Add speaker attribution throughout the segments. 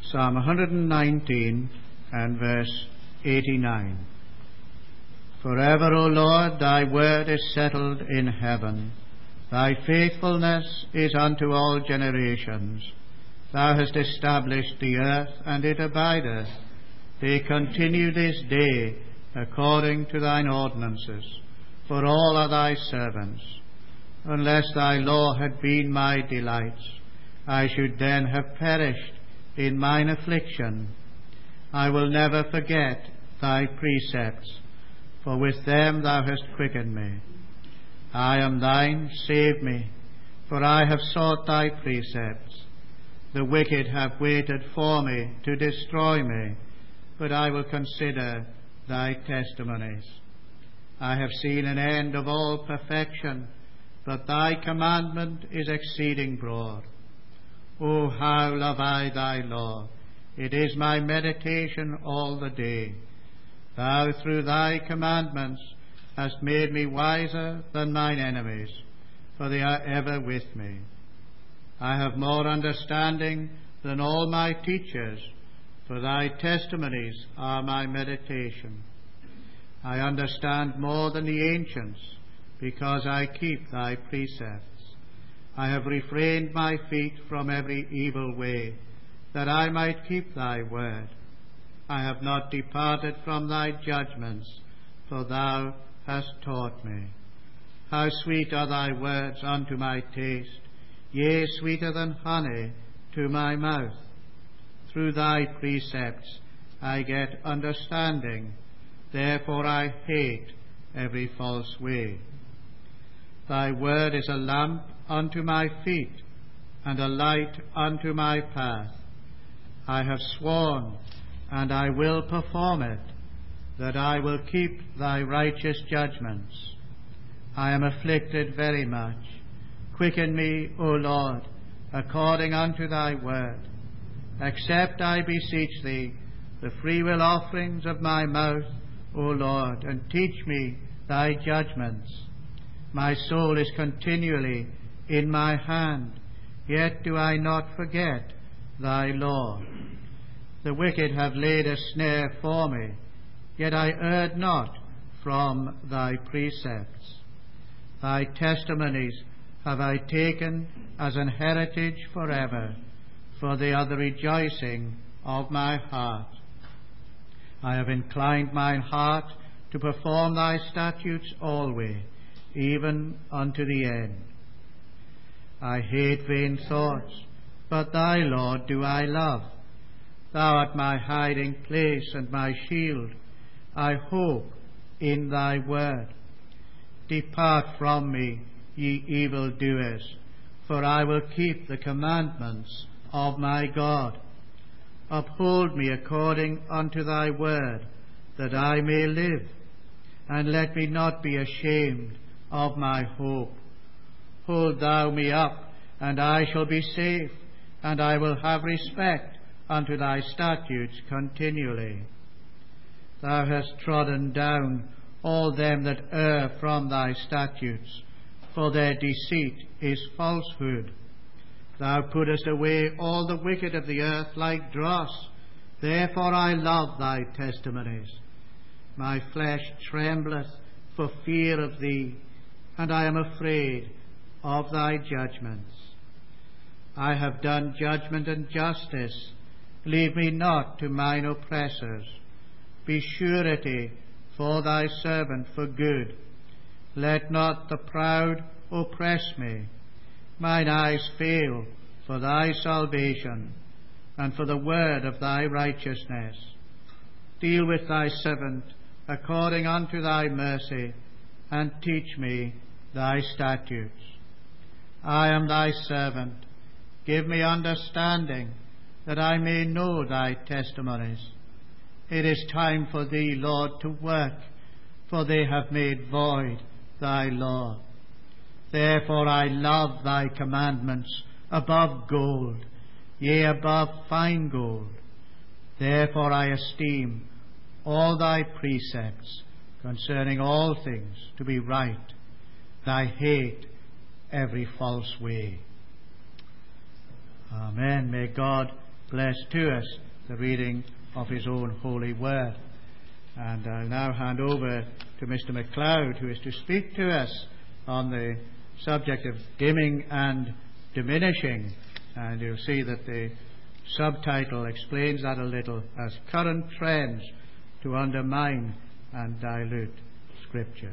Speaker 1: Psalm 119 and verse 89. Forever, O Lord, thy word is settled in heaven. Thy faithfulness is unto all generations. Thou hast established the earth, and it abideth. They continue this day according to thine ordinances, for all are thy servants. Unless thy law had been my delights, I should then have perished in mine affliction. I will never forget thy precepts, for with them thou hast quickened me. I am thine, save me, for I have sought thy precepts. The wicked have waited for me to destroy me, but I will consider thy testimonies. I have seen an end of all perfection, but thy commandment is exceeding broad. O how love I thy law! It is my meditation all the day. Thou through thy commandments hast made me wiser than mine enemies, for they are ever with me. I have more understanding than all my teachers, for thy testimonies are my meditation. I understand more than the ancients, because I keep thy precepts. I have refrained my feet from every evil way, that I might keep thy word. I have not departed from thy judgments, for thou hast taught me. How sweet are thy words unto my taste, yea, sweeter than honey to my mouth. Through thy precepts I get understanding, therefore I hate every false way. Thy word is a lamp unto my feet, and a light unto my path. I have sworn, and I will perform it, that I will keep thy righteous judgments. I am afflicted very much. Quicken me, O Lord, according unto thy word. Accept, I beseech thee, the freewill offerings of my mouth, O Lord, and teach me thy judgments. My soul is continually in my hand, yet do I not forget thy law. The wicked have laid a snare for me, yet I erred not from thy precepts. Thy testimonies have I taken as an heritage forever, for they are the rejoicing of my heart. I have inclined mine heart to perform thy statutes always, even unto the end. I hate vain thoughts, but thy law do I love. Thou art my hiding place and my shield. I hope in thy word. Depart from me, ye evildoers, for I will keep the commandments of my God. Uphold me according unto thy word, that I may live, and let me not be ashamed of my hope. Hold thou me up, and I shall be safe, and I will have respect unto thy statutes continually. Thou hast trodden down all them that err from thy statutes, for their deceit is falsehood. Thou puttest away all the wicked of the earth like dross. Therefore I love thy testimonies. My flesh trembleth for fear of thee, and I am afraid of thy judgments. I have done judgment and justice. Leave me not to mine oppressors. Be surety for thy servant for good. Let not the proud oppress me. Mine eyes fail for thy salvation, and for the word of thy righteousness. Deal with thy servant according unto thy mercy, and teach me thy statutes. I am thy servant. Give me understanding, that I may know thy testimonies. It is time for thee, Lord, to work, for they have made void thy law. Therefore I love thy commandments above gold, yea, above fine gold. Therefore I esteem all thy precepts concerning all things to be right. I hate every false way. Amen. May God bless to us the reading of his own holy word. And I'll now hand over to Mr. MacLeod, who is to speak to us on the subject of dimming and diminishing. And you'll see that the subtitle explains that a little as current trends to undermine and dilute Scripture.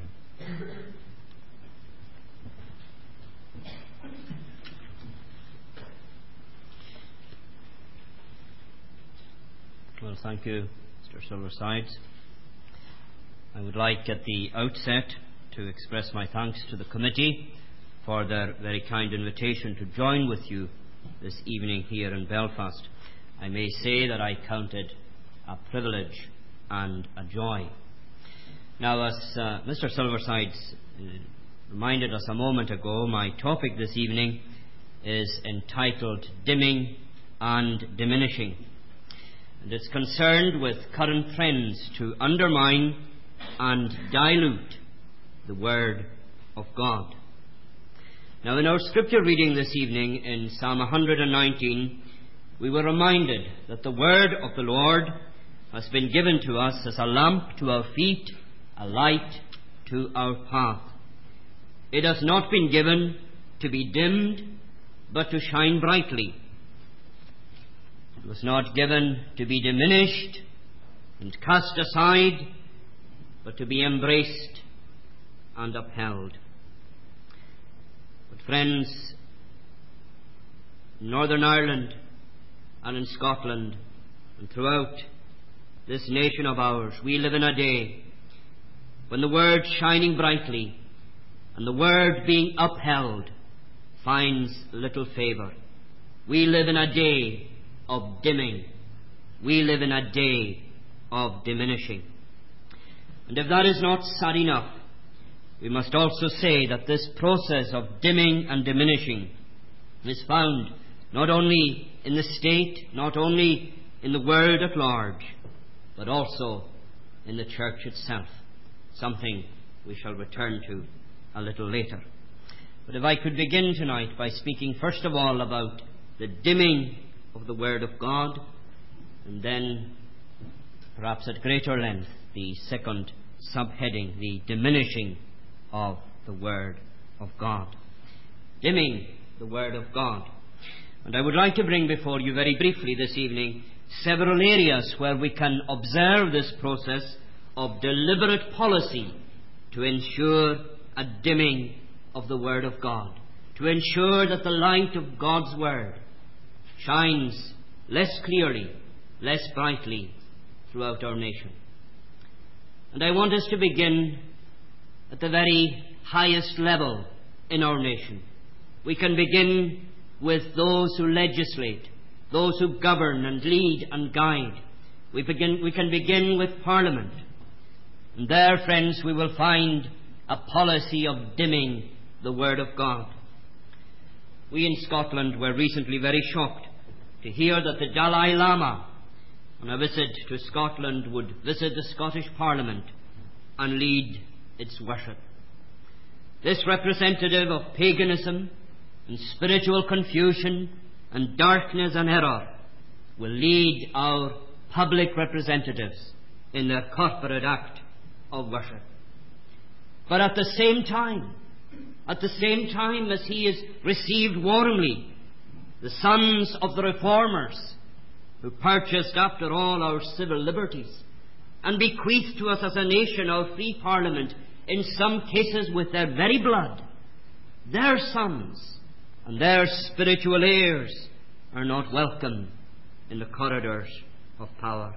Speaker 2: Well, thank you, Mr. Silversides. I would like at the outset to express my thanks to the committee for their very kind invitation to join with you this evening here in Belfast. I may say that I count it a privilege and a joy. Now, as Mr. Silversides reminded us a moment ago, my topic this evening is entitled Dimming and Diminishing. And it's concerned with current trends to undermine and dilute the Word of God. Now, in our scripture reading this evening in Psalm 119, we were reminded that the Word of the Lord has been given to us as a lamp to our feet, a light to our path. It has not been given to be dimmed, but to shine brightly. It was not given to be diminished and cast aside, but to be embraced and upheld. But friends, in Northern Ireland and in Scotland and throughout this nation of ours, we live in a day when the Word shining brightly and the Word being upheld finds little favour. We live in a day of dimming. We live in a day of diminishing. And if that is not sad enough, we must also say that this process of dimming and diminishing is found not only in the state, not only in the world at large, but also in the church itself, something we shall return to a little later. But if I could begin tonight by speaking first of all about the dimming of the Word of God, and then perhaps at greater length the second subheading, the diminishing of the Word of God. Dimming the Word of God. And I would like to bring before you very briefly this evening several areas where we can observe this process of deliberate policy to ensure a dimming of the Word of God, to ensure that the light of God's Word shines less clearly, less brightly throughout our nation. And I want us to begin at the very highest level in our nation. We can begin with those who legislate, those who govern and lead and guide. We can begin with Parliament. And there, friends, we will find a policy of dimming the Word of God. We in Scotland were recently very shocked to hear that the Dalai Lama, on a visit to Scotland, would visit the Scottish Parliament and lead its worship. This representative of paganism and spiritual confusion and darkness and error will lead our public representatives in their corporate act of worship. But at the same time as he is received warmly, the sons of the reformers, who purchased after all our civil liberties and bequeathed to us as a nation our free Parliament, in some cases with their very blood, their sons and their spiritual heirs are not welcome in the corridors of power.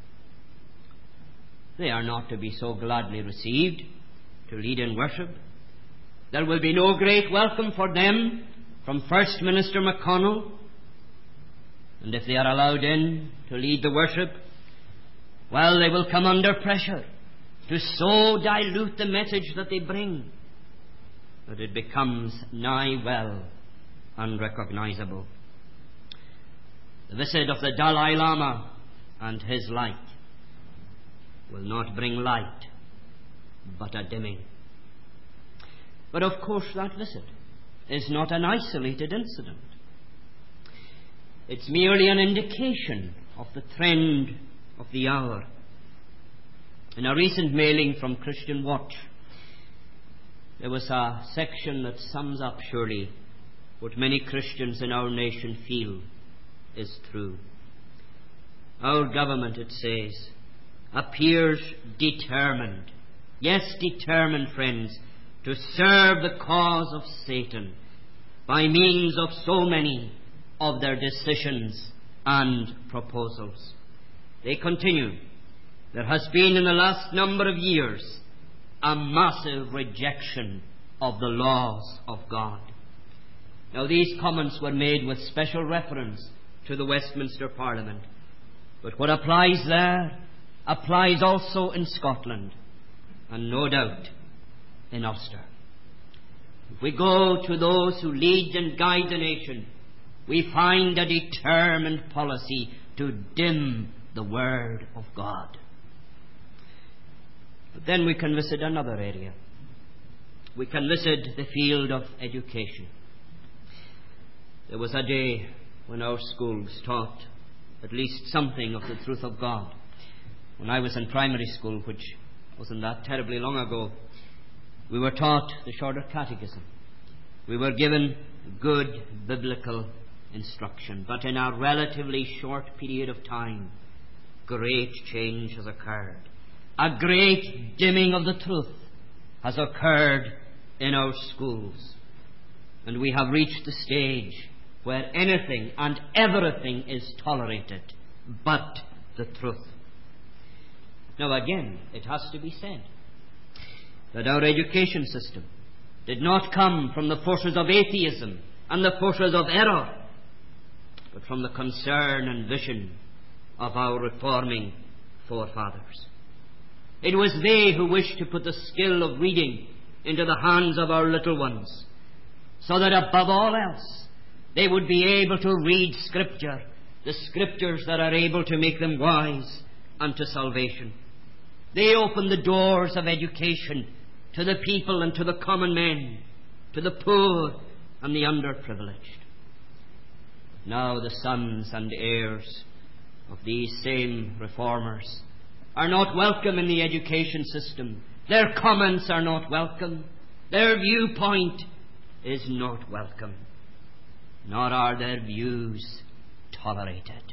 Speaker 2: They are not to be so gladly received to lead in worship. There will be no great welcome for them from First Minister McConnell. And if they are allowed in to lead the worship, well, they will come under pressure to so dilute the message that they bring that it becomes nigh well unrecognizable. The visit of the Dalai Lama and his light will not bring light, but a dimming. But of course that visit is not an isolated incident. It's merely an indication of the trend of the hour. In a recent mailing from Christian Watch, there was a section that sums up surely what many Christians in our nation feel is true. Our government, it says, appears determined, yes, determined, friends, to serve the cause of Satan by means of so many of their decisions and proposals. They continue, there has been in the last number of years a massive rejection of the laws of God. Now, these comments were made with special reference to the Westminster Parliament, but what applies there applies also in Scotland, and no doubt in Ulster. If we go to those who lead and guide the nation, we find a determined policy to dim the Word of God. But then we can visit another area. We can visit the field of education. There was a day when our schools taught at least something of the truth of God. When I was in primary school, which wasn't that terribly long ago, we were taught the Shorter Catechism. We were given good biblical instruction. But in a relatively short period of time, great change has occurred. A great dimming of the truth has occurred in our schools. And we have reached the stage where anything and everything is tolerated but the truth. Now again, it has to be said that our education system did not come from the forces of atheism and the forces of error, but from the concern and vision of our reforming forefathers. It was they who wished to put the skill of reading into the hands of our little ones, so that above all else they would be able to read Scripture, the Scriptures that are able to make them wise unto salvation. They opened the doors of education to the people and to the common men, to the poor and the underprivileged. Now the sons and heirs of these same reformers are not welcome in the education system. Their comments are not welcome. Their viewpoint is not welcome. Nor are their views tolerated.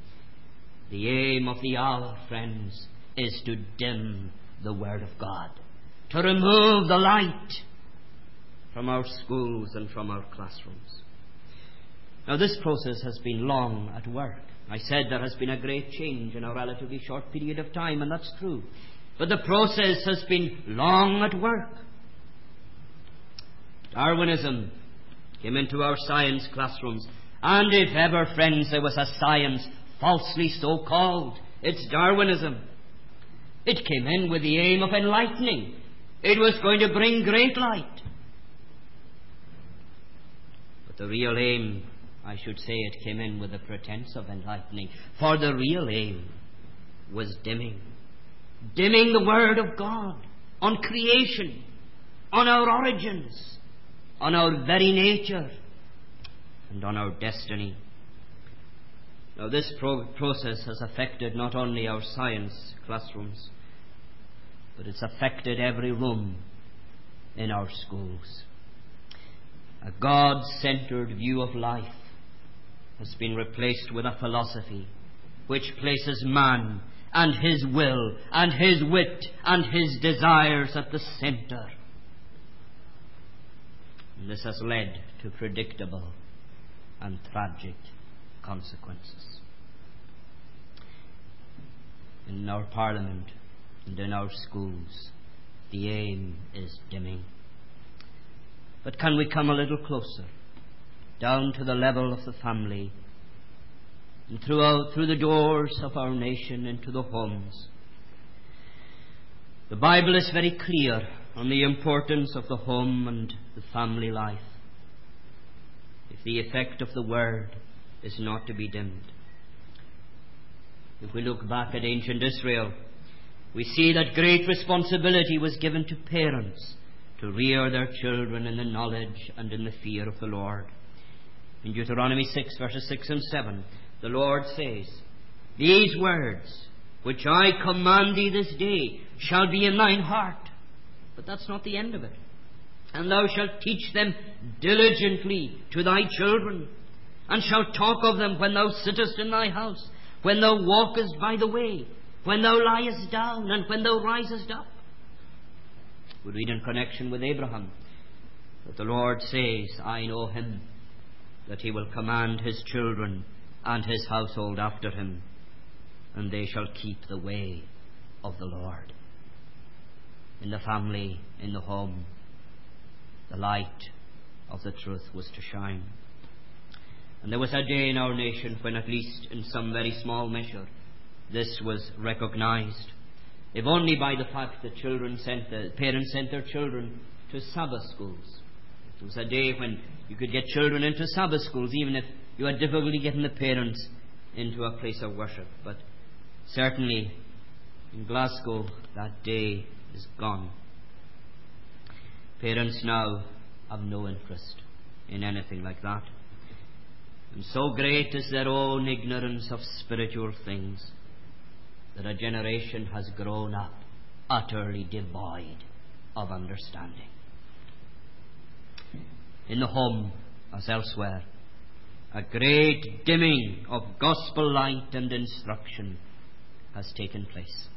Speaker 2: The aim of the hour, friends, is to dim the Word of God, to remove the light from our schools and from our classrooms. Now, this process has been long at work. I said there has been a great change in a relatively short period of time, and that's true. But the process has been long at work. Darwinism came into our science classrooms, and if ever, friends, there was a science falsely so called, it's Darwinism. It came in with the aim of enlightening. It was going to bring great light. But the real aim, I should say, it came in with the pretense of enlightening. For the real aim was dimming. Dimming the Word of God on creation, on our origins, on our very nature, and on our destiny. Now, this process has affected not only our science classrooms, but it's affected every room in our schools. A God-centered view of life has been replaced with a philosophy which places man and his will and his wit and his desires at the center. And this has led to predictable and tragic consequences. In our Parliament and in our schools, the aim is dimming. But can we come a little closer, down to the level of the family, and through the doors of our nation into the homes? The Bible is very clear on the importance of the home and the family life, if the effect of the Word is not to be dimmed. If we look back at ancient Israel, we see that great responsibility was given to parents to rear their children in the knowledge and in the fear of the Lord. In Deuteronomy 6, verses 6 and 7, the Lord says, "These words which I command thee this day shall be in thine heart." But that's not the end of it. "And thou shalt teach them diligently to thy children, and shalt talk of them when thou sittest in thy house, when thou walkest by the way, when thou liest down, and when thou risest up." We read in connection with Abraham that the Lord says, "I know him, that he will command his children and his household after him, and they shall keep the way of the Lord." In the family, in the home, the light of the truth was to shine. And there was a day in our nation when, at least in some very small measure, this was recognized, if only by the fact that parents sent their children to Sabbath schools. It was a day when you could get children into Sabbath schools, even if you had difficulty getting the parents into a place of worship. But certainly in Glasgow, that day is gone. Parents now have no interest in anything like that. And so great is their own ignorance of spiritual things that a generation has grown up utterly devoid of understanding. In the home, as elsewhere, a great dimming of gospel light and instruction has taken place.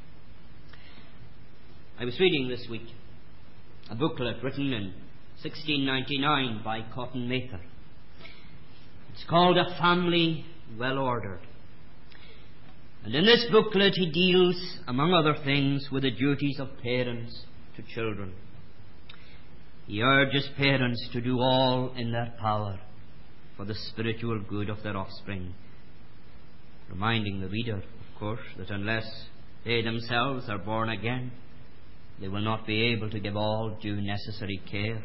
Speaker 2: I was reading this week a booklet written in 1699 by Cotton Mather. It's called "A Family Well Ordered." And in this booklet he deals, among other things, with the duties of parents to children. He urges parents to do all in their power for the spiritual good of their offspring, reminding the reader, of course, that unless they themselves are born again, they will not be able to give all due necessary care.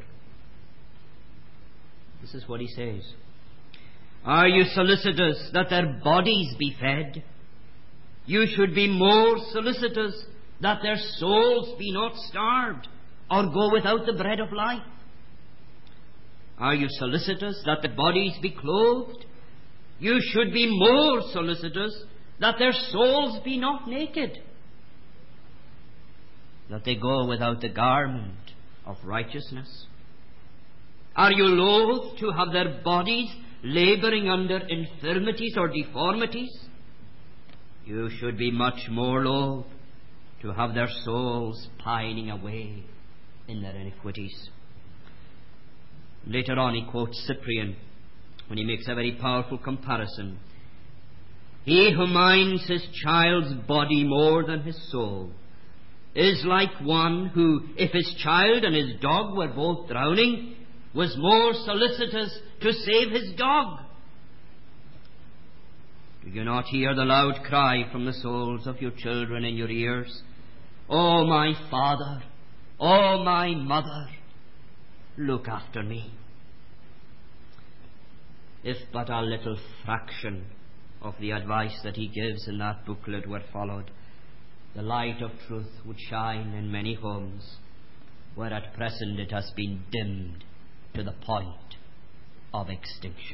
Speaker 2: This is what he says: "Are you solicitous that their bodies be fed? You should be more solicitous that their souls be not starved or go without the bread of life. Are you solicitous that the bodies be clothed? You should be more solicitous that their souls be not naked, that they go without the garment of righteousness. Are you loath to have their bodies labouring under infirmities or deformities? You should be much more loath to have their souls pining away in their iniquities." Later on he quotes Cyprian when he makes a very powerful comparison. "He who minds his child's body more than his soul is like one who, if his child and his dog were both drowning, was more solicitous to save his dog. Do you not hear the loud cry from the souls of your children in your ears? O my father, O my mother, look after me." If but a little fraction of the advice that he gives in that booklet were followed, the light of truth would shine in many homes where at present it has been dimmed to the point of extinction.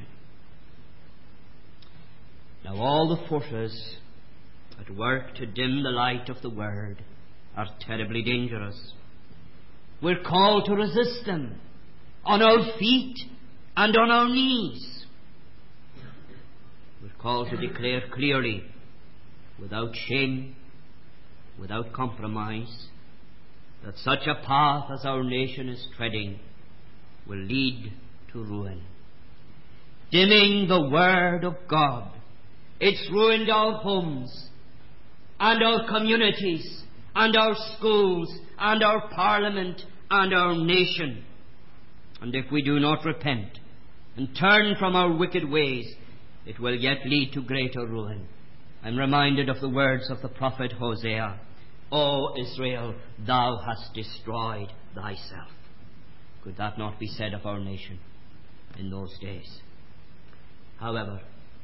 Speaker 2: Now all the forces at work to dim the light of the Word are terribly dangerous. We're called to resist them on our feet and on our knees. We're called to declare clearly, without shame, without compromise, that such a path as our nation is treading will lead to ruin. Dimming the Word of God, it's ruined our homes and our communities and our schools and our parliament and our nation. And if we do not repent and turn from our wicked ways, it will yet lead to greater ruin. I'm reminded of the words of the prophet Hosea. "O Israel, thou hast destroyed thyself." Could that not be said of our nation in those days? However,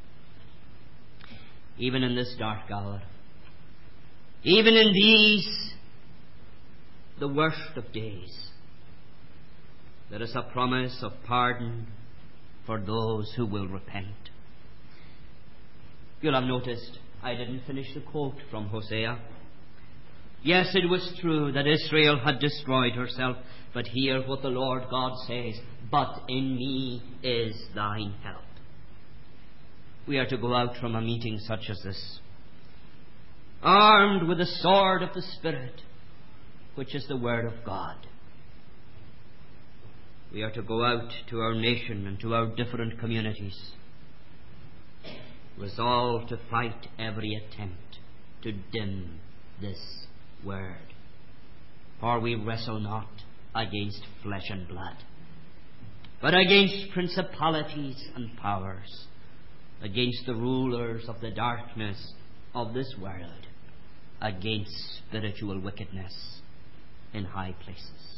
Speaker 2: even in this dark hour, even in these, the worst of days, there is a promise of pardon for those who will repent. You'll have noticed I didn't finish the quote from Hosea. Yes, it was true that Israel had destroyed herself, but hear what the Lord God says, "But in me is thine help." We are to go out from a meeting such as this, armed with the sword of the Spirit, which is the Word of God. We are to go out to our nation and to our different communities, resolved to fight every attempt to dim this Word. For we wrestle not against flesh and blood, but against principalities and powers, against the rulers of the darkness of this world, against spiritual wickedness in high places.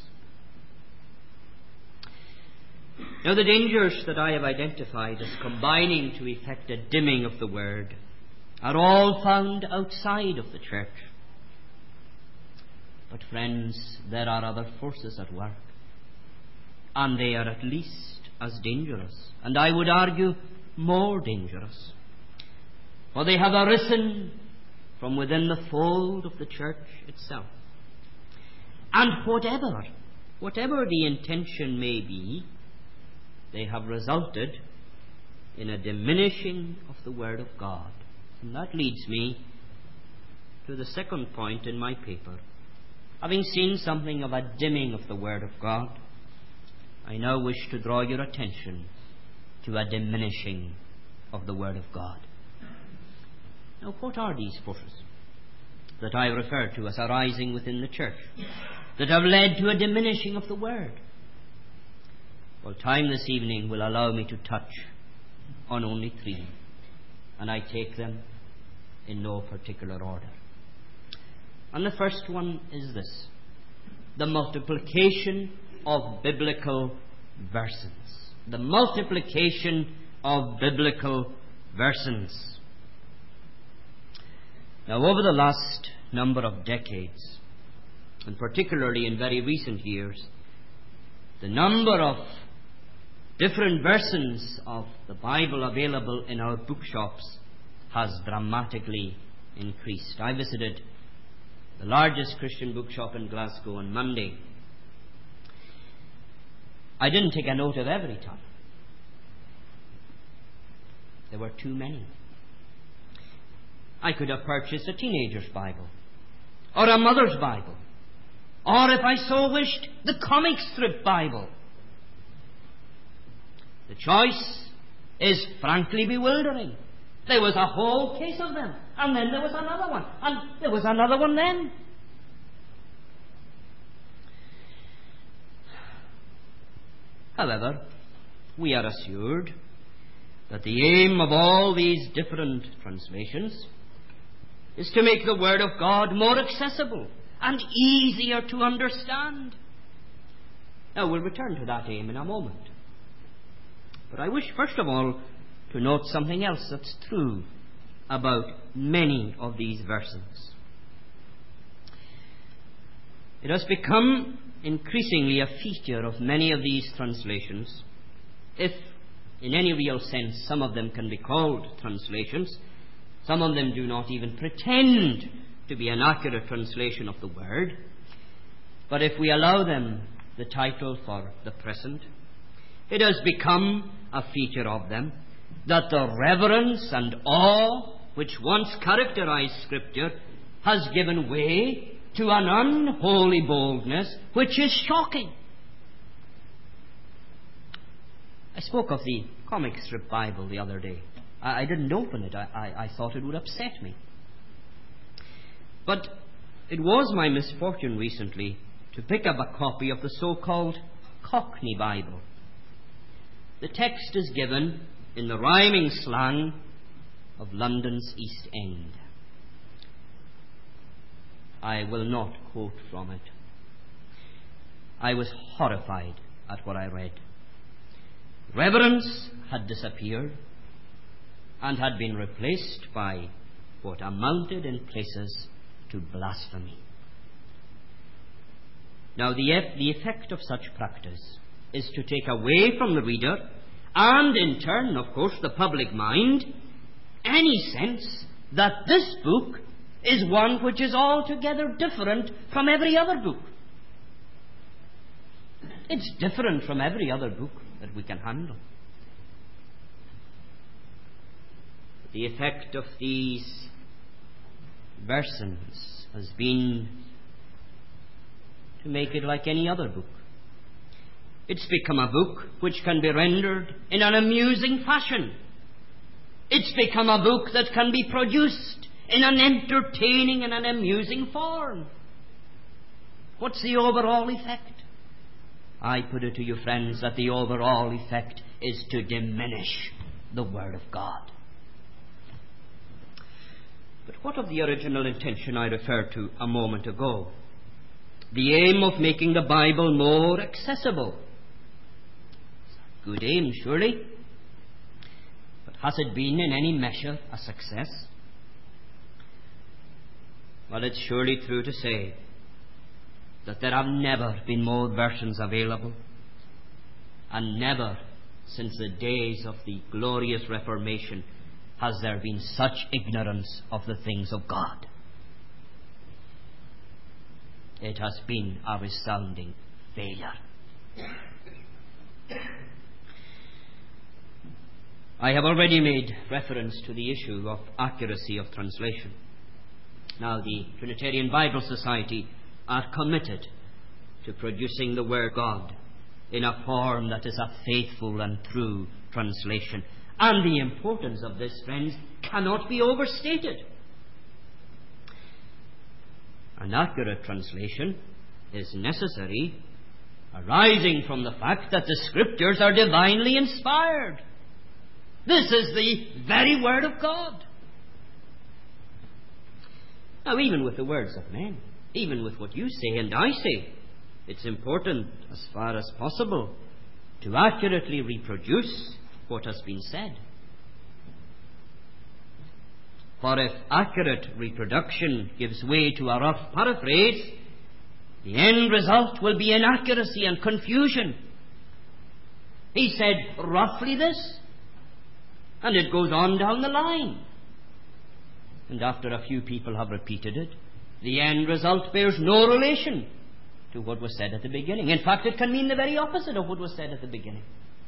Speaker 2: Now, the dangers that I have identified as combining to effect a dimming of the Word are all found outside of the church. But friends, there are other forces at work, and they are at least as dangerous, and I would argue more dangerous. For they have arisen from within the fold of the church itself. And whatever the intention may be, they have resulted in a diminishing of the Word of God. And that leads me to the second point in my paper. Having seen something of a dimming of the Word of God, I now wish to draw your attention to a diminishing of the Word of God. Now, what are these forces that I refer to as arising within the church that have led to a diminishing of the Word? Well, time this evening will allow me to touch on only three, and I take them in no particular order. And the first one is this: the multiplication of biblical versions. The multiplication of biblical versions. Now, over the last number of decades, and particularly in very recent years, the number of different versions of the Bible available in our bookshops has dramatically increased. I visited the largest Christian bookshop in Glasgow on Monday. I didn't take a note of every time. There were too many. I could have purchased a teenager's Bible, or a mother's Bible, or if I so wished, the comic strip Bible. The choice is frankly bewildering. There was a whole case of them, and then there was another one, and there was another one then. However, we are assured that the aim of all these different translations is to make the Word of God more accessible and easier to understand. Now, we'll return to that aim in a moment. But I wish, first of all, to note something else that's true about many of these verses. It has become increasingly a feature of many of these translations, if in any real sense some of them can be called translations. Some of them do not even pretend to be an accurate translation of the Word, but if we allow them the title for the present, it has become a feature of them that the reverence and awe which once characterized Scripture has given way to an unholy boldness which is shocking. I spoke of the comic strip Bible the other day. I didn't open it. I thought it would upset me. But it was my misfortune recently to pick up a copy of the so-called Cockney Bible. The text is given in the rhyming slang of London's East End. I will not quote from it. I was horrified at what I read. Reverence had disappeared and had been replaced by what amounted in places to blasphemy. Now, the effect of such practice is to take away from the reader and in turn, of course, the public mind, any sense that this book is one which is altogether different from every other book. It's different from every other book that we can handle. The effect of these versions has been to make it like any other book. It's become a book which can be rendered in an amusing fashion. It's become a book that can be produced in an entertaining and an amusing form. What's the overall effect? I put it to you, friends, that the overall effect is to diminish the Word of God. But what of the original intention I referred to a moment ago? The aim of making the Bible more accessible. Good aim, surely. But has it been in any measure a success? Well, it's surely true to say that there have never been more versions available, and never since the days of the glorious Reformation has there been such ignorance of the things of God. It has been a resounding failure. I have already made reference to the issue of accuracy of translation. Now, the Trinitarian Bible Society are committed to producing the Word of God in a form that is a faithful and true translation. And the importance of this, friends, cannot be overstated. An accurate translation is necessary, arising from the fact that the Scriptures are divinely inspired. This is the very Word of God. Now, even with the words of men, even with what you say and I say, it's important, as far as possible, to accurately reproduce what has been said. For if accurate reproduction gives way to a rough paraphrase, the end result will be inaccuracy and confusion. He said roughly this, and it goes on down the line. And after a few people have repeated it, the end result bears no relation to what was said at the beginning. In fact, it can mean the very opposite of what was said at the beginning.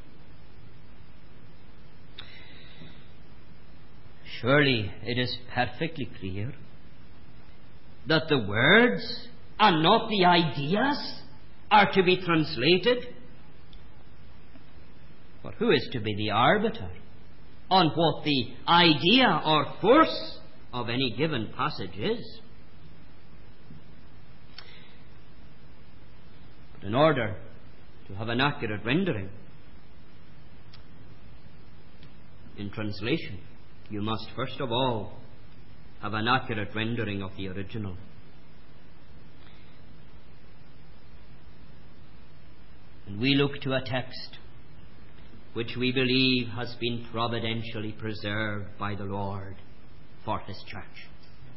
Speaker 2: Surely it is perfectly clear that the words and not the ideas are to be translated. For who is to be the arbiter on what the idea or force of any given passage is? But in order to have an accurate rendering in translation, you must first of all have an accurate rendering of the original. And we look to a text which we believe has been providentially preserved by the Lord for His church.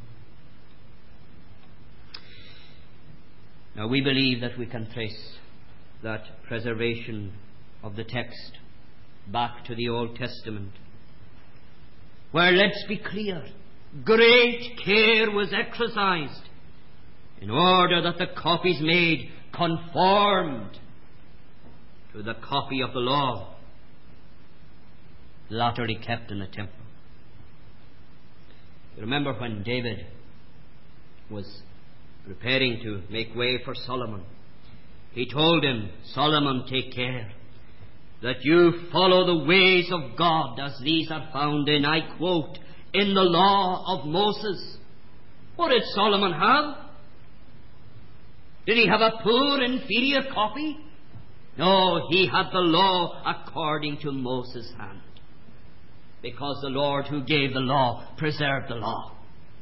Speaker 2: Now, we believe that we can trace that preservation of the text back to the Old Testament, where, let's be clear, great care was exercised in order that the copies made conformed to the copy of the law, latterly kept in the temple. You remember when David was preparing to make way for Solomon, he told him, Solomon, take care that you follow the ways of God as these are found in, I quote, in the law of Moses. What did Solomon have? Did he have a poor, inferior copy? No, he had the law according to Moses' hand, because the Lord who gave the law preserved the law.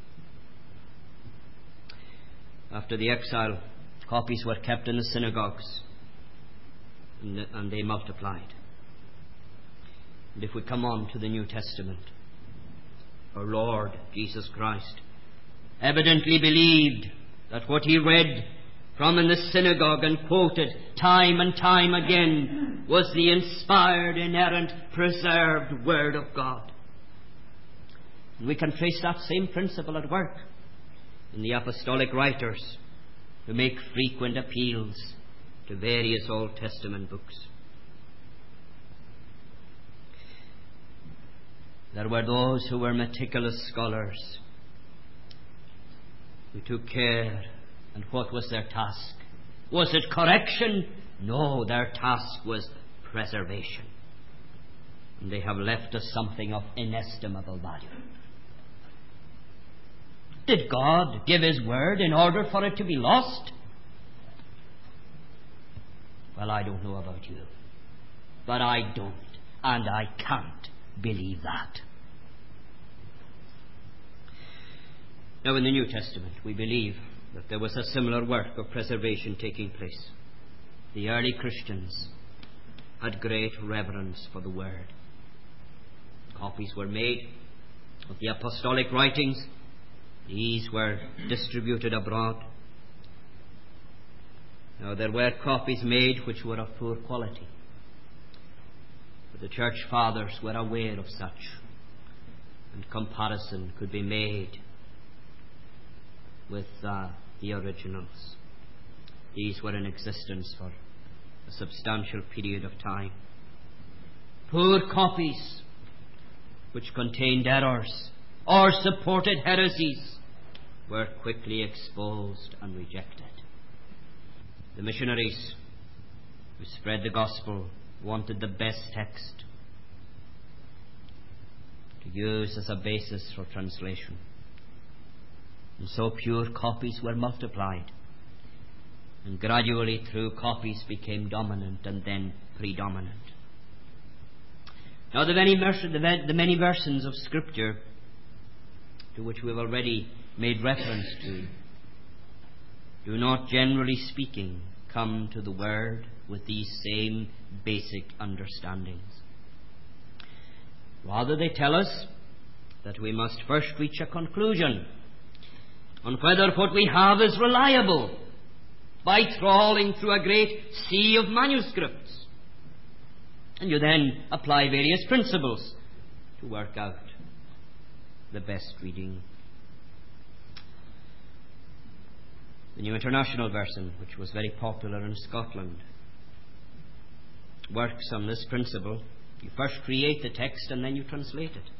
Speaker 2: After the exile, copies were kept in the synagogues, and they multiplied. And if we come on to the New Testament, our Lord Jesus Christ evidently believed that what He read from in the synagogue and quoted time and time again, was the inspired, inerrant, preserved Word of God. And we can trace that same principle at work in the apostolic writers who make frequent appeals to various Old Testament books. There were those who were meticulous scholars, who took care. And what was their task? Was it correction? No, their task was preservation. And they have left us something of inestimable value. Did God give His Word in order for it to be lost? Well, I don't know about you, but I don't, and I can't believe that. Now, in the New Testament, we believe that there was a similar work of preservation taking place. The early Christians had great reverence for the Word. Copies were made of the apostolic writings. These were distributed abroad. Now, there were copies made which were of poor quality, but the church fathers were aware of such, and comparison could be made with the originals. These were in existence for a substantial period of time. Poor copies which contained errors or supported heresies were quickly exposed and rejected. The missionaries who spread the gospel wanted the best text to use as a basis for translation. And so pure copies were multiplied, and gradually true copies became dominant and then predominant. Now, the many versions of Scripture to which we have already made reference to do not, generally speaking, come to the Word with these same basic understandings. Rather, they tell us that we must first reach a conclusion on whether what we have is reliable by trawling through a great sea of manuscripts. And you then apply various principles to work out the best reading. The New International Version, which was very popular in Scotland, works on this principle. You first create the text and then you translate it.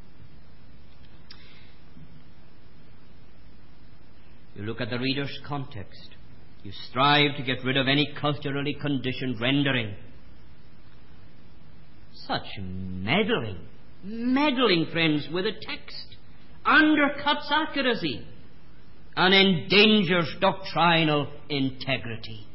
Speaker 2: You look at the reader's context. You strive to get rid of any culturally conditioned rendering. Such meddling, friends, with a text undercuts accuracy and endangers doctrinal integrity.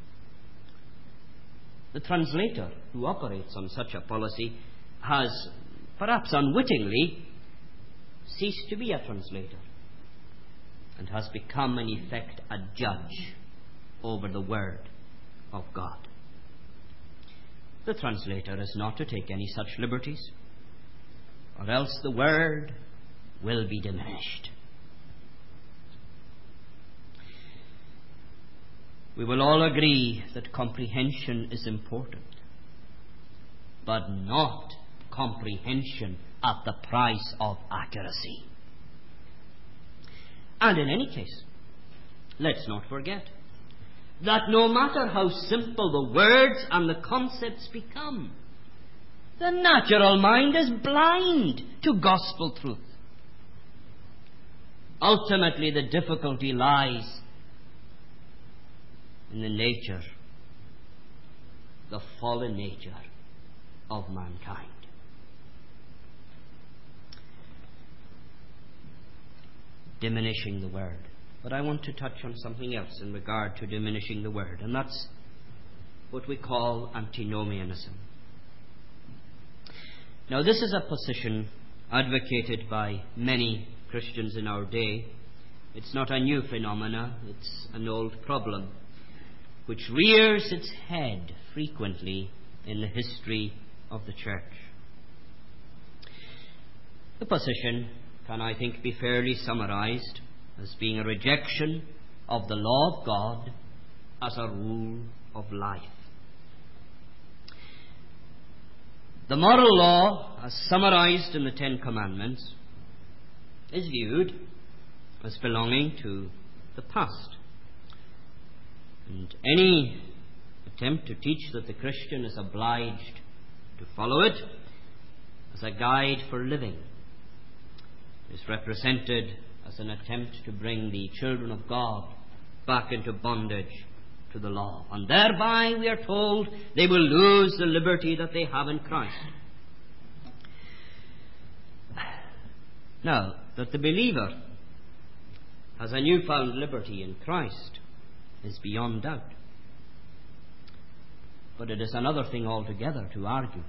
Speaker 2: The translator who operates on such a policy has, perhaps unwittingly, ceased to be a translator and has become, in effect, a judge over the Word of God. The translator is not to take any such liberties, or else the Word will be diminished. We will all agree that comprehension is important, but not comprehension at the price of accuracy. And in any case, let's not forget that no matter how simple the words and the concepts become, the natural mind is blind to gospel truth. Ultimately, the difficulty lies in the nature, the fallen nature of mankind. Diminishing the Word. But I want to touch on something else in regard to diminishing the Word, and that's what we call antinomianism. Now, this is a position advocated by many Christians in our day. It's not a new phenomenon, it's an old problem which rears its head frequently in the history of the Church. The position can, I think, be fairly summarized as being a rejection of the law of God as a rule of life. The moral law, as summarized in the Ten Commandments, is viewed as belonging to the past. And any attempt to teach that the Christian is obliged to follow it as a guide for living is represented as an attempt to bring the children of God back into bondage to the law. And thereby, we are told, they will lose the liberty that they have in Christ. Now, that the believer has a newfound liberty in Christ is beyond doubt. But it is another thing altogether to argue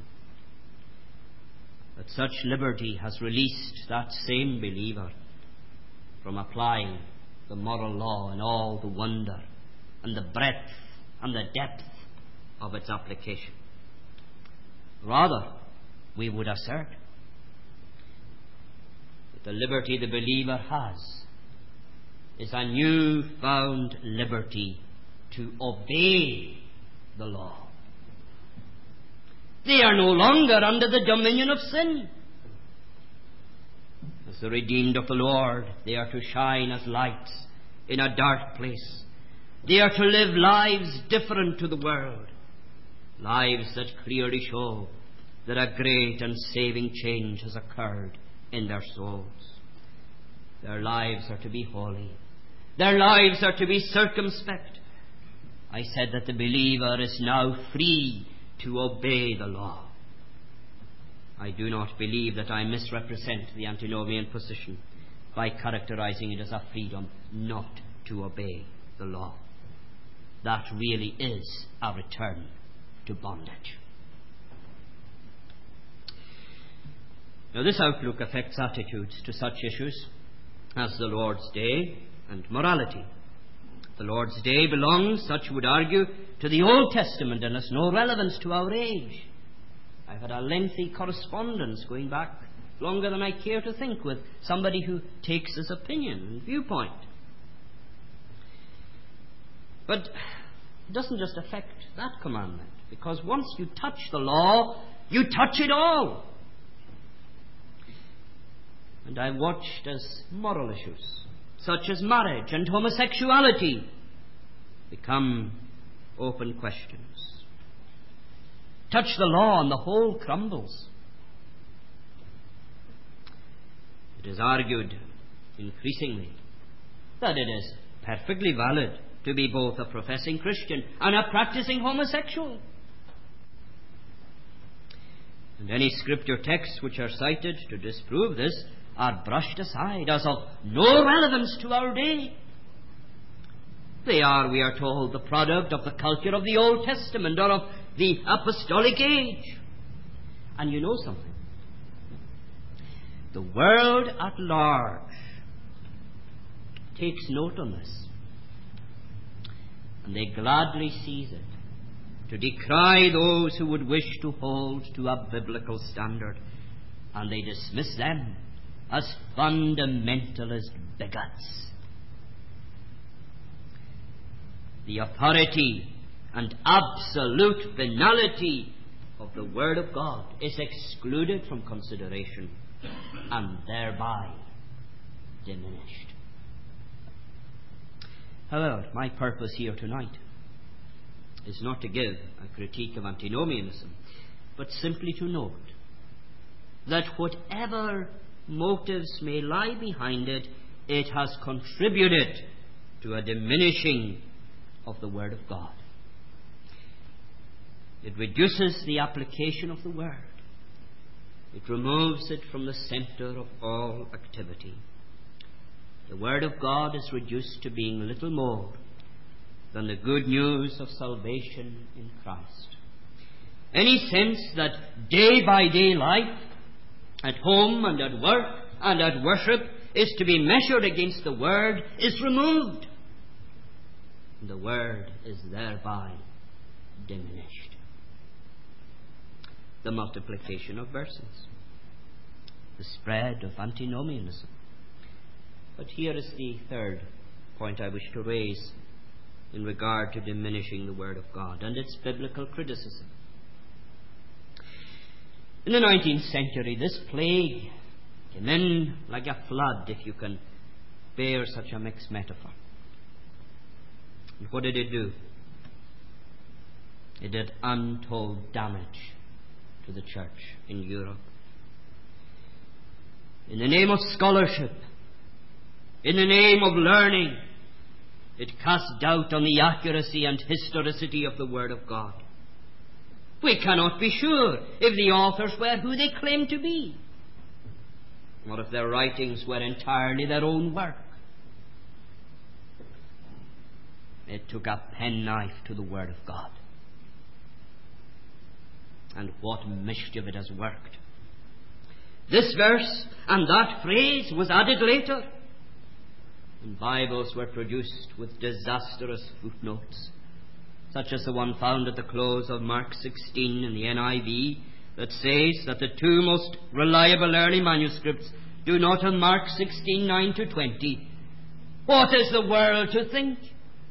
Speaker 2: that such liberty has released that same believer from applying the moral law in all the wonder and the breadth and the depth of its application. Rather, we would assert that the liberty the believer has is a new-found liberty to obey the law. They are no longer under the dominion of sin. As the redeemed of the Lord, they are to shine as lights in a dark place. They are to live lives different to the world, lives that clearly show that a great and saving change has occurred in their souls. Their lives are to be holy. Their lives are to be circumspect. I said that the believer is now free to obey the law. I do not believe that I misrepresent the antinomian position by characterizing it as a freedom not to obey the law. That really is a return to bondage. Now, this outlook affects attitudes to such issues as the Lord's Day and morality. The Lord's Day belongs, such would argue, to the Old Testament and has no relevance to our age. I've had a lengthy correspondence going back longer than I care to think with somebody who takes this opinion and viewpoint. But it doesn't just affect that commandment, because once you touch the law, you touch it all. And I watched as moral issues, such as marriage and homosexuality, become open questions. Touch the law and the whole crumbles. It is argued increasingly that it is perfectly valid to be both a professing Christian and a practicing homosexual. And any scripture texts which are cited to disprove this are brushed aside as of no relevance to our day. They are, we are told, the product of the culture of the Old Testament or of the apostolic age. And you know something? The world at large takes note on this, and they gladly seize it to decry those who would wish to hold to a biblical standard, and they dismiss them as fundamentalist bigots. The authority and absolute finality of the Word of God is excluded from consideration and thereby diminished. However, my purpose here tonight is not to give a critique of antinomianism, but simply to note that whatever motives may lie behind it, it has contributed to a diminishing of the Word of God. It reduces the application of the Word. It removes it from the center of all activity. The Word of God is reduced to being little more than the good news of salvation in Christ. Any sense that day-by-day life, at home and at work and at worship, is to be measured against the Word is removed. The Word is thereby diminished. The multiplication of verses, the spread of antinomianism. But here is the third point I wish to raise in regard to diminishing the Word of God and its biblical criticism. In the 19th century, this plague came in like a flood, if you can bear such a mixed metaphor. And what did it do? It did untold damage to the church in Europe. In the name of scholarship, in the name of learning, it cast doubt on the accuracy and historicity of the Word of God. We cannot be sure if the authors were who they claim to be, or if their writings were entirely their own work. It took a penknife to the Word of God. And what mischief it has worked. This verse and that phrase was added later, and Bibles were produced with disastrous footnotes, such as the one found at the close of Mark 16 in the NIV, that says that the two most reliable early manuscripts do not have Mark 16:9 to 20. What is the world to think?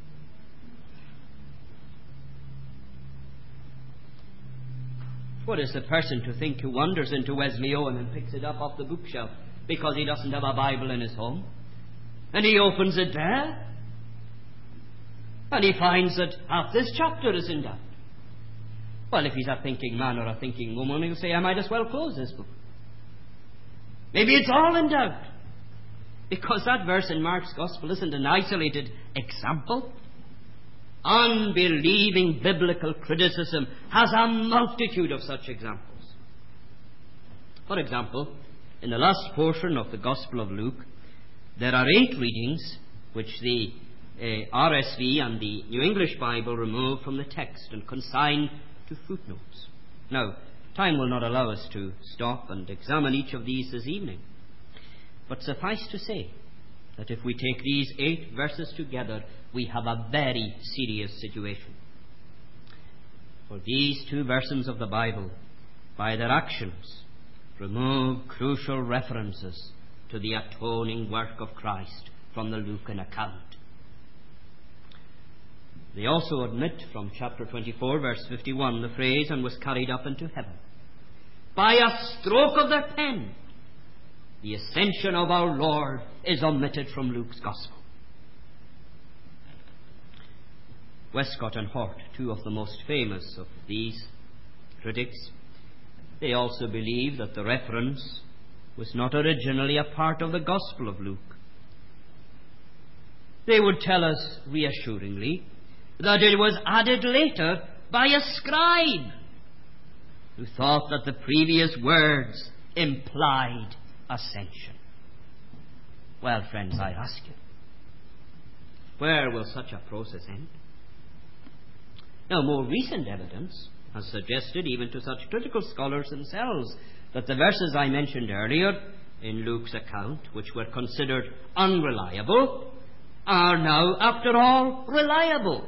Speaker 2: What is the person to think who wanders into Wesleyan and picks it up off the bookshelf because he doesn't have a Bible in his home? And he opens it there, and he finds that half this chapter is in doubt. Well, if he's a thinking man or a thinking woman, he'll say, I might as well close this book. Maybe it's all in doubt, because that verse in Mark's Gospel isn't an isolated example. Unbelieving biblical criticism has a multitude of such examples. For example, in the last portion of the Gospel of Luke, there are 8 readings which the RSV and the New English Bible remove from the text and consign to footnotes. Now, time will not allow us to stop and examine each of these this evening, but suffice to say that if we take these 8 verses together, we have a very serious situation. For these 2 versions of the Bible, by their actions, remove crucial references to the atoning work of Christ from the Lucan account. They also omit from chapter 24, verse 51, the phrase, and was carried up into heaven. By a stroke of their pen, the ascension of our Lord is omitted from Luke's Gospel. Westcott and Hort, 2 of the most famous of these critics, they also believe that the reference was not originally a part of the Gospel of Luke. They would tell us reassuringly that it was added later by a scribe who thought that the previous words implied ascension. Well, friends, I ask you, where will such a process end? Now, more recent evidence has suggested, even to such critical scholars themselves, that the verses I mentioned earlier in Luke's account, which were considered unreliable, are now, after all, reliable.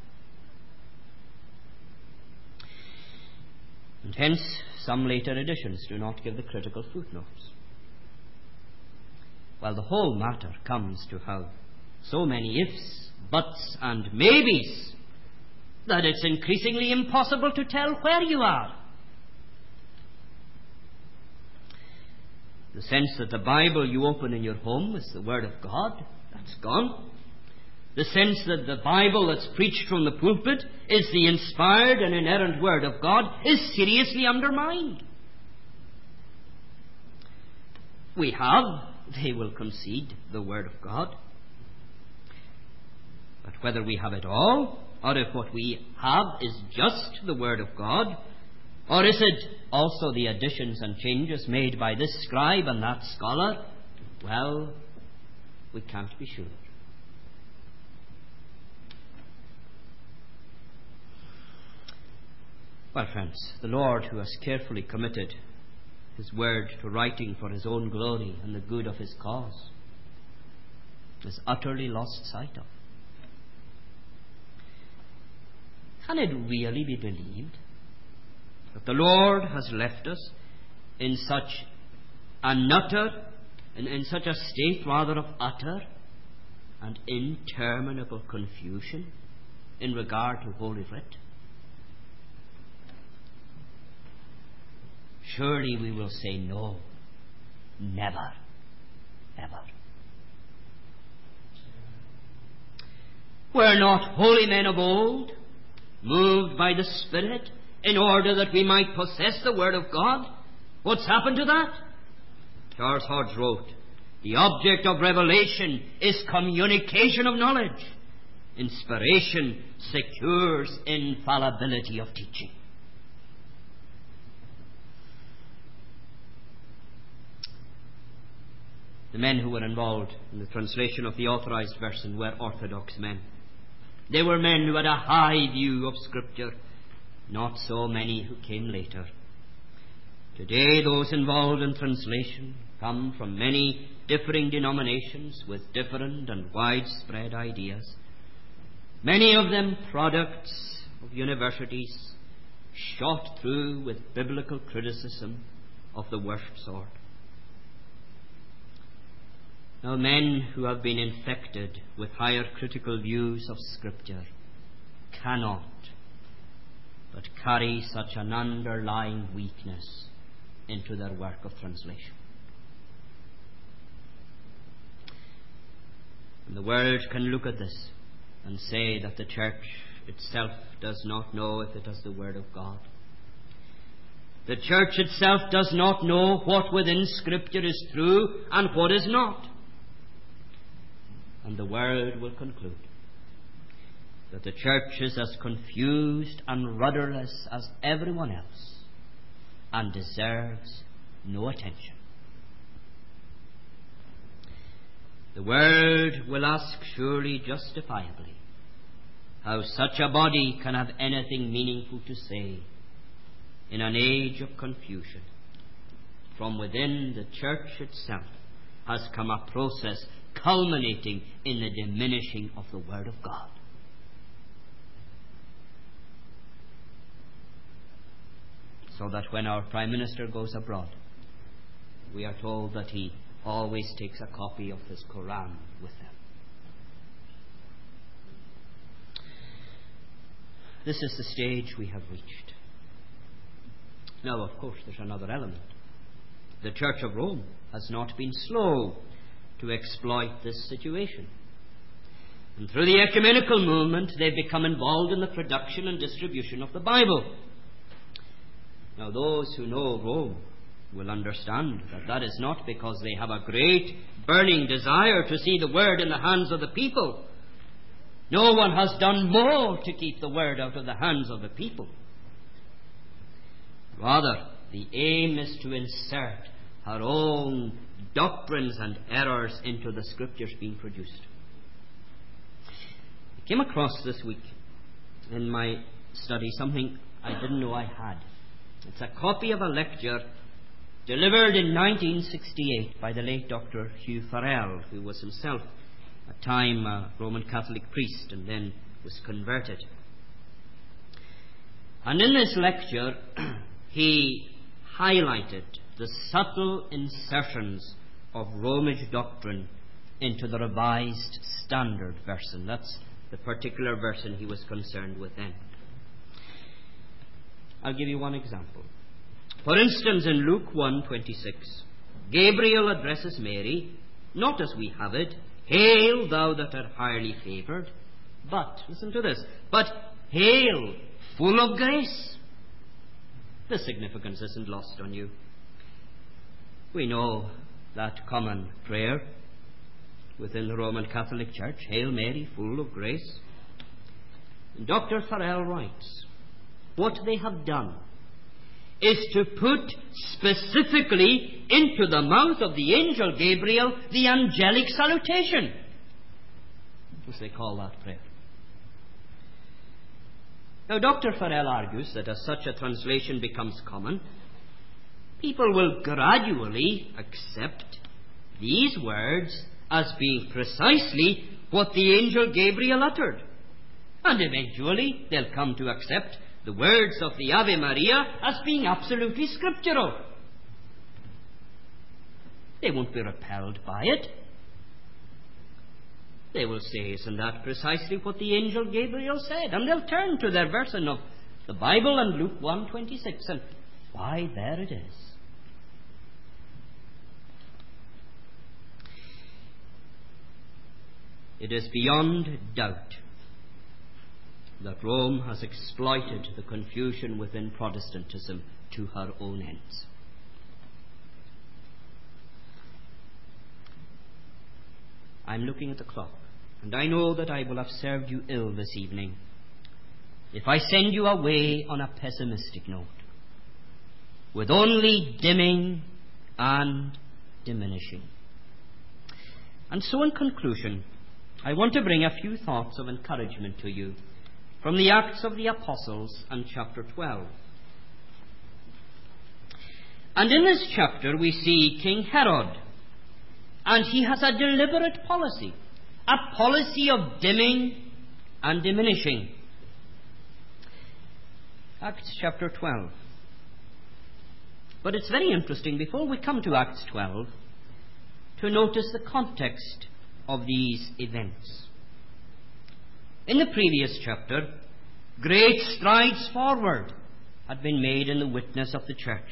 Speaker 2: And hence, some later editions do not give the critical footnotes. Well, the whole matter comes to have so many ifs, buts, and maybes that it's increasingly impossible to tell where you are. The sense that the Bible you open in your home is the Word of God, that's gone. The sense that the Bible that's preached from the pulpit is the inspired and inerrant Word of God is seriously undermined. We have, they will concede, the Word of God. But whether we have it all, or if what we have is just the Word of God, or is it also the additions and changes made by this scribe and that scholar, well, we can't be sure. Well, friends, the Lord, who has carefully committed His Word to writing for His own glory and the good of His cause, is utterly lost sight of. Can it really be believed that the Lord has left us in such in such a state rather of utter and interminable confusion? in regard to Holy Writ? Surely we will say no. Never. Ever. Were not holy men of old moved by the Spirit in order that we might possess the Word of God? What's happened to that? Charles Hodge wrote, "The object of revelation is communication of knowledge. Inspiration secures infallibility of teaching." The men who were involved in the translation of the authorized version were orthodox men. They were men who had a high view of Scripture, not so many who came later. Today, those involved in translation come from many differing denominations with different and widespread ideas, many of them products of universities shot through with biblical criticism of the worst sort. Now, men who have been infected with higher critical views of Scripture cannot but carry such an underlying weakness into their work of translation. And the world can look at this and say that the church itself does not know if it has the Word of God. The church itself does not know what within Scripture is true and what is not. And the world will conclude that the church is as confused and rudderless as everyone else and deserves no attention. The world will ask, surely justifiably, how such a body can have anything meaningful to say in an age of confusion. From within the church itself has come a process culminating in the diminishing of the Word of God. So that when our Prime Minister goes abroad, we are told that he always takes a copy of his Quran with him. This is the stage we have reached. Now, of course, there's another element. The Church of Rome has not been slow to exploit this situation. And through the ecumenical movement, they've become involved in the production and distribution of the Bible. Now, those who know Rome will understand that that is not because they have a great burning desire to see the Word in the hands of the people. No one has done more to keep the Word out of the hands of the people. Rather, the aim is to insert our own doctrines and errors into the Scriptures being produced. I came across this week in my study something I didn't know I had. It's a copy of a lecture delivered in 1968 by the late Dr. Hugh Farrell, who was himself at a time a Roman Catholic priest and then was converted. And in this lecture, he highlighted the subtle insertions of Romish doctrine into the Revised Standard Version. That's the particular version he was concerned with then. I'll give you one example. For instance, in Luke 1:26, Gabriel addresses Mary, not as we have it, "Hail, thou that art highly favoured," but, listen to this, "but hail, full of grace." The significance isn't lost on you. We know that common prayer within the Roman Catholic Church, "Hail Mary, full of grace." And Dr. Farrell writes, what they have done is to put specifically into the mouth of the angel Gabriel the angelic salutation, as they call that prayer. Now, Dr. Farrell argues that as such a translation becomes common, people will gradually accept these words as being precisely what the angel Gabriel uttered. And eventually they'll come to accept the words of the Ave Maria as being absolutely scriptural. They won't be repelled by it. They will say, isn't that precisely what the angel Gabriel said? And they'll turn to their version of the Bible and Luke 1:26, and why, there it is. It is beyond doubt that Rome has exploited the confusion within Protestantism to her own ends. I'm looking at the clock, and I know that I will have served you ill this evening if I send you away on a pessimistic note, with only dimming and diminishing. And so, in conclusion, I want to bring a few thoughts of encouragement to you from the Acts of the Apostles and chapter 12. And in this chapter we see King Herod, and he has a deliberate policy, a policy of dimming and diminishing. Acts chapter 12. But it's very interesting, before we come to Acts 12, to notice the context of these events. In the previous chapter, great strides forward had been made in the witness of the church.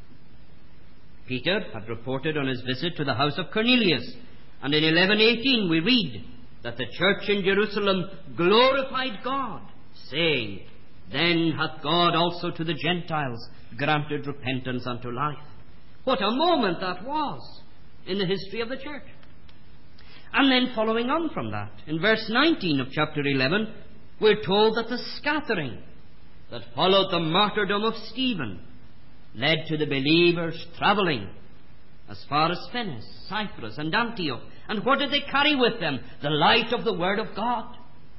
Speaker 2: Peter had reported on his visit to the house of Cornelius, and in 11:18 we read that the church in Jerusalem glorified God, saying, "Then hath God also to the Gentiles granted repentance unto life." What a moment that was in the history of the church. And then following on from that, in verse 19 of chapter 11, we're told that the scattering that followed the martyrdom of Stephen led to the believers travelling as far as Phoenice, Cyprus, and Antioch. And what did they carry with them? The light of the Word of God.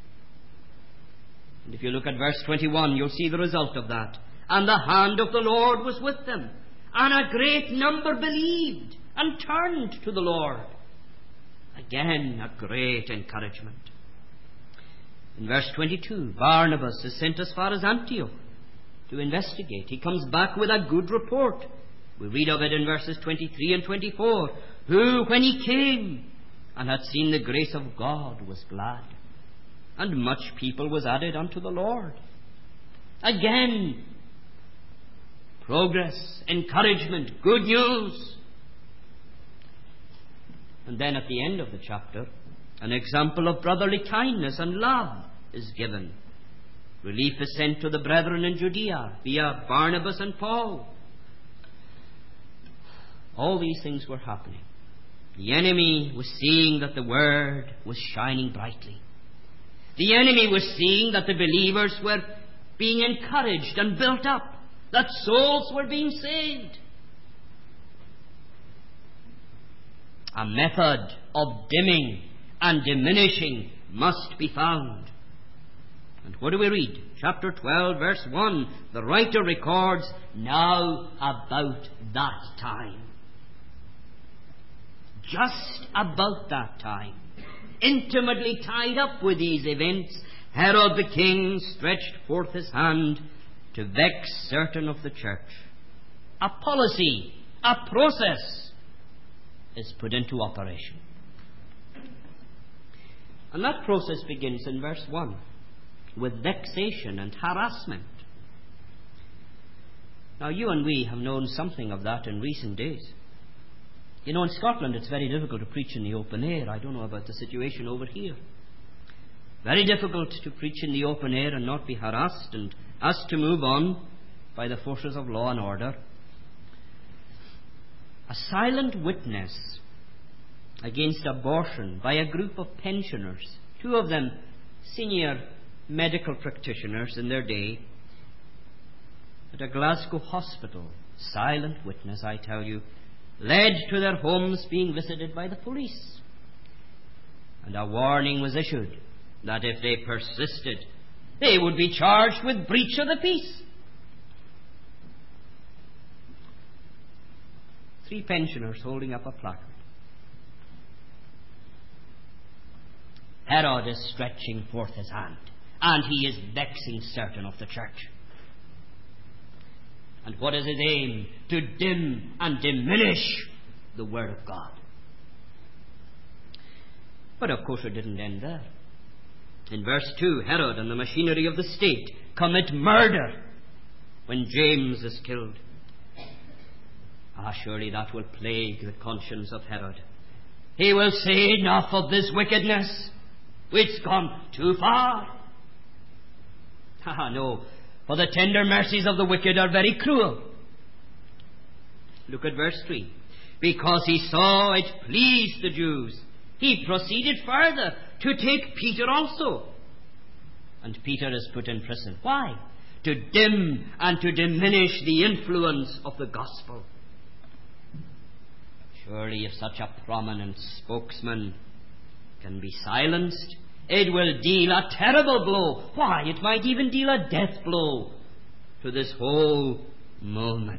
Speaker 2: And if you look at verse 21, you'll see the result of that. And the hand of the Lord was with them, and a great number believed and turned to the Lord. Again, a great encouragement. In verse 22, Barnabas is sent as far as Antioch to investigate. He comes back with a good report. We read of it in verses 23 and 24. Who, when he came and had seen the grace of God, was glad, and much people was added unto the Lord. Again, progress, encouragement, good news. And then at the end of the chapter, an example of brotherly kindness and love is given. Relief is sent to the brethren in Judea via Barnabas and Paul. All these things were happening. The enemy was seeing that the word was shining brightly. The enemy was seeing that the believers were being encouraged and built up, that souls were being saved. A method of dimming and diminishing must be found. And what do we read? Chapter 12, verse 1. The writer records, now about that time. Just about that time, intimately tied up with these events, Herod the king stretched forth his hand to vex certain of the church. A policy, a process is put into operation. And that process begins in verse 1 with vexation and harassment. Now, you and we have known something of that in recent days. You know, in Scotland it's very difficult to preach in the open air. I don't know about the situation over here. Very difficult to preach in the open air and not be harassed and asked to move on by the forces of law and order. A silent witness against abortion by a group of pensioners, two of them senior medical practitioners in their day, at a Glasgow hospital. Silent witness, I tell you, led to their homes being visited by the police. And a warning was issued that if they persisted, they would be charged with breach of the peace. 3 pensioners holding up a placard. Herod is stretching forth his hand, and he is vexing certain of the church. And what is his aim? To dim and diminish the Word of God. But of course it didn't end there. In verse 2, Herod and the machinery of the state commit murder when James is killed. Surely that will plague the conscience of Herod. He will say, enough of this wickedness. It's gone too far. No, for the tender mercies of the wicked are very cruel. Look at verse 3. Because he saw it pleased the Jews, he proceeded further to take Peter also. And Peter is put in prison. Why? To dim and to diminish the influence of the gospel. Surely if such a prominent spokesman can be silenced, it will deal a terrible blow. Why, it might even deal a death blow to this whole movement.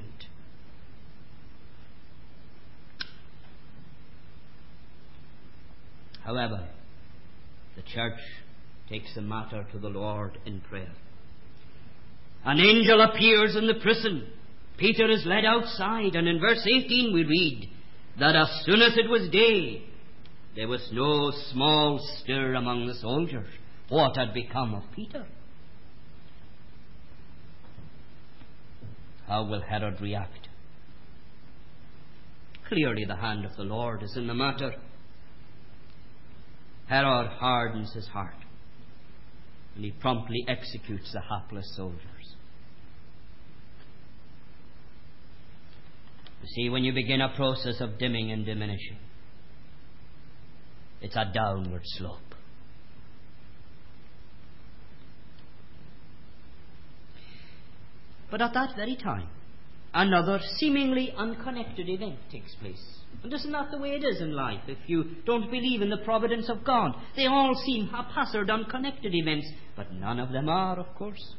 Speaker 2: However, the church takes the matter to the Lord in prayer. An angel appears in the prison. Peter is led outside, and in verse 18 we read that as soon as it was day, there was no small stir among the soldiers. What had become of Peter? How will Herod react? Clearly the hand of the Lord is in the matter. Herod hardens his heart, and he promptly executes the hapless soldiers. You see, when you begin a process of dimming and diminishing, it's a downward slope. But at that very time, another seemingly unconnected event takes place. And isn't that the way it is in life? If you don't believe in the providence of God, they all seem haphazard, unconnected events, but none of them are, of course.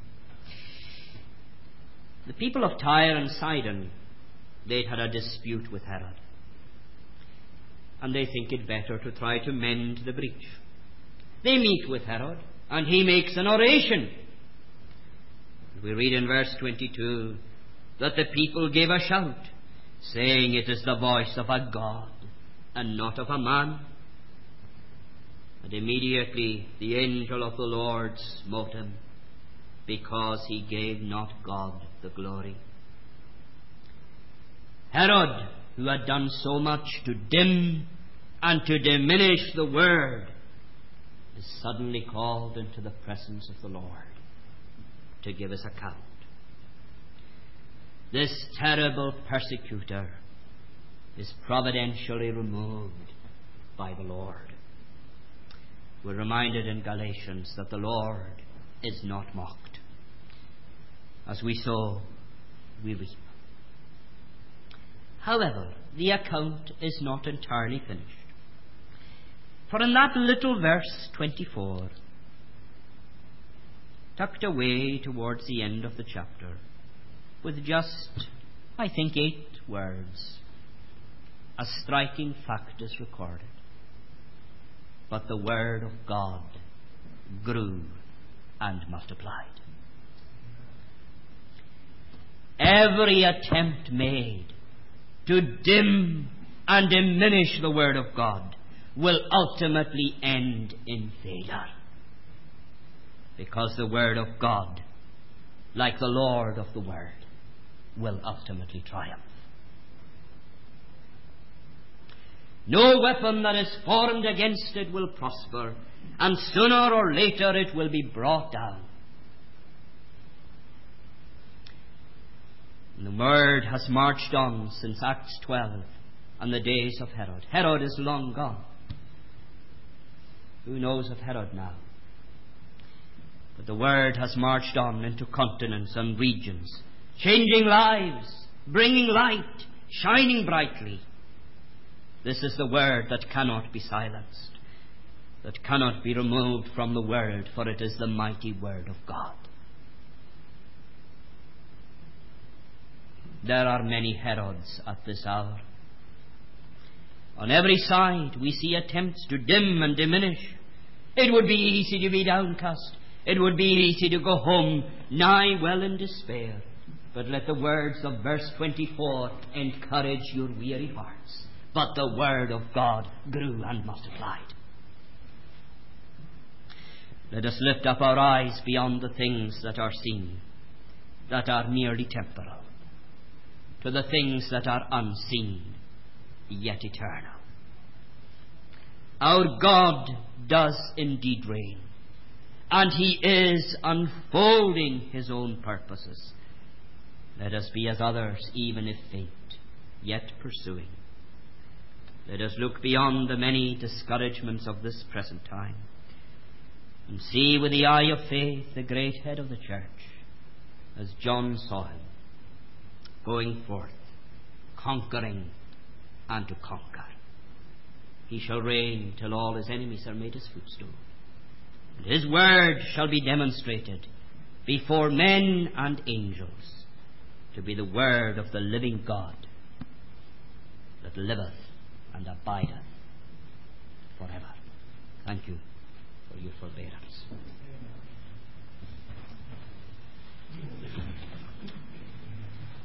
Speaker 2: The people of Tyre and Sidon, they'd had a dispute with Herod, and they think it better to try to mend the breach. They meet with Herod, and he makes an oration. We read in verse 22 that the people gave a shout, saying, "It is the voice of a God and not of a man." And immediately the angel of the Lord smote him, because he gave not God the glory. Herod, who had done so much to dim and to diminish the word, is suddenly called into the presence of the Lord to give his account. This terrible persecutor is providentially removed by the Lord. We're reminded in Galatians that the Lord is not mocked. As we sow, we reap. However, the account is not entirely finished. For in that little verse 24, tucked away towards the end of the chapter, with just, I think, 8 words, a striking fact is recorded. But the word of God grew and multiplied. Every attempt made to dim and diminish the word of God will ultimately end in failure, because the word of God, like the Lord of the word, will ultimately triumph. No weapon that is formed against it will prosper, and sooner or later it will be brought down. And the word has marched on since Acts 12 and the days of Herod. Herod is long gone. Who knows of Herod now? But the word has marched on into continents and regions, changing lives, bringing light, shining brightly. This is the word that cannot be silenced, that cannot be removed from the word, for it is the mighty word of God. There are many Herods at this hour. On every side we see attempts to dim and diminish. It would be easy to be downcast. It would be easy to go home, nigh well in despair. But let the words of verse 24 encourage your weary hearts. But the word of God grew and multiplied. Let us lift up our eyes beyond the things that are seen, that are merely temporal, to the things that are unseen, yet eternal. Our God does indeed reign, and He is unfolding His own purposes. Let us be as others, even if faint, yet pursuing. Let us look beyond the many discouragements of this present time, and see with the eye of faith the great head of the church, as John saw him, going forth, conquering and to conquer. He shall reign till all his enemies are made his footstool, and his word shall be demonstrated before men and angels to be the word of the living God that liveth and abideth forever. Thank you for your forbearance.